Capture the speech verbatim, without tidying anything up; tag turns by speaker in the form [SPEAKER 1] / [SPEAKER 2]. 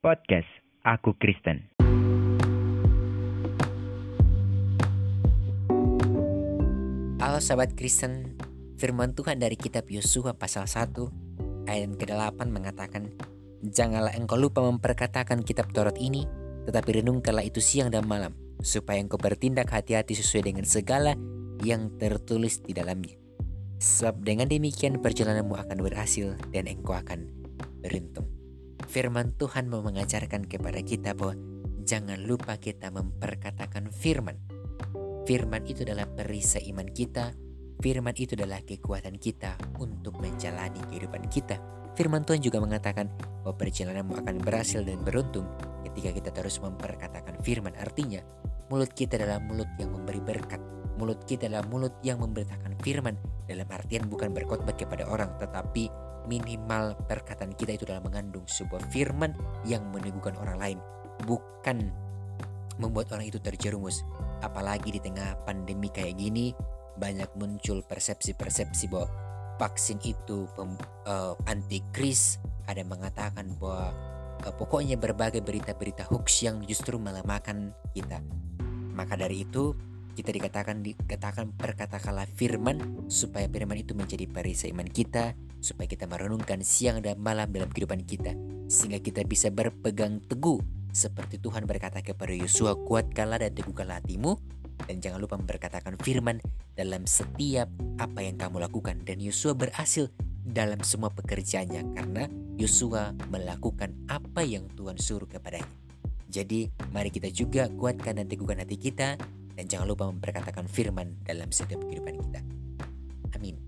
[SPEAKER 1] Podcast Aku Kristen.
[SPEAKER 2] Halo sahabat Kristen, firman Tuhan dari kitab Yosua pasal satu ayat kedelapan mengatakan, "Janganlah engkau lupa memperkatakan kitab Taurat ini, tetapi renungkanlah itu siang dan malam, supaya engkau bertindak hati-hati sesuai dengan segala yang tertulis di dalamnya. Sebab dengan demikian perjalananmu akan berhasil dan engkau akan beruntung." Firman Tuhan mau mengajarkan kepada kita bahwa jangan lupa kita memperkatakan firman. Firman itu adalah perisai iman kita. Firman itu adalah kekuatan kita untuk menjalani kehidupan kita. Firman Tuhan juga mengatakan bahwa perjalananmu akan berhasil dan beruntung ketika kita terus memperkatakan firman. Artinya, mulut kita adalah mulut yang memberi berkat. Mulut kita adalah mulut yang memberitakan firman. Dalam artian bukan berkhotbah kepada orang, tetapi minimal perkataan kita itu adalah mengandung sebuah firman yang meneguhkan orang lain, bukan membuat orang itu terjerumus. Apalagi di tengah pandemi kayak gini, banyak muncul persepsi-persepsi bahwa vaksin itu pem, uh, antikris. Ada yang mengatakan bahwa uh, pokoknya berbagai berita-berita hoax yang justru melemahkan kita. Maka dari itu kita dikatakan dikatakan perkatakanlah firman, supaya firman itu menjadi perisai iman kita, supaya kita merenungkan siang dan malam dalam kehidupan kita, sehingga kita bisa berpegang teguh seperti Tuhan berkata kepada Yosua, "Kuatkanlah dan teguhkanlah hatimu, dan jangan lupa memperkatakan firman dalam setiap apa yang kamu lakukan." Dan Yosua berhasil dalam semua pekerjaannya karena Yosua melakukan apa yang Tuhan suruh kepadanya. Jadi mari kita juga kuatkan dan teguhkan hati kita, dan jangan lupa memperkatakan firman dalam setiap kehidupan kita. Amin.